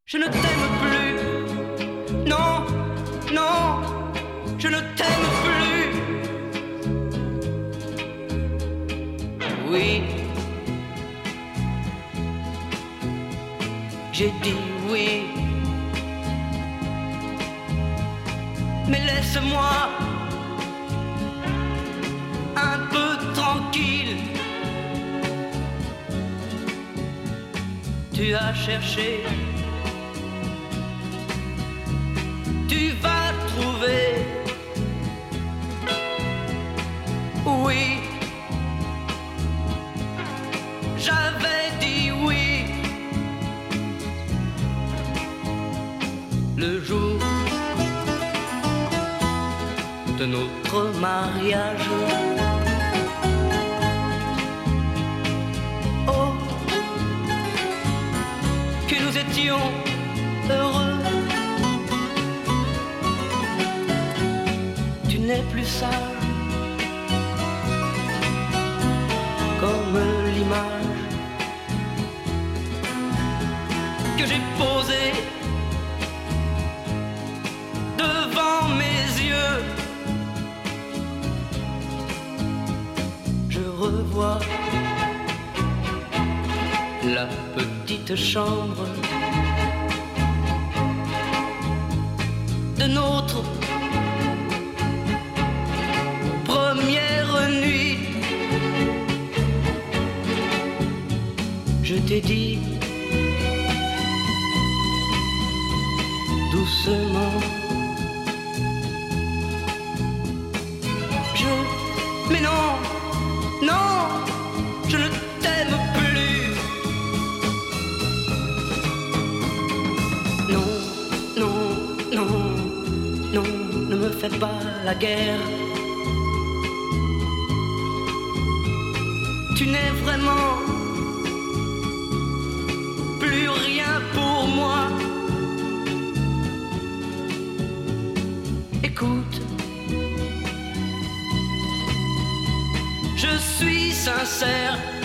Je ne t'aime plus. Non, non, je ne t'aime plus. Oui, j'ai dit oui. Mais laisse-moi un peu tranquille. Tu as cherché, tu vas trouver. Oui, j'avais dit oui. Le jour de notre mariage, oh, que nous étions heureux. Tu n'es plus sage comme l'image que j'ai posée devant mes yeux. Je revois la petite chambre de notre première nuit. Je t'ai dit doucement, mais non, non, je ne t'aime plus. Non, non, non, non, ne me fais pas la guerre. Tu n'es vraiment plus rien pour moi. Écoute, je suis sincère.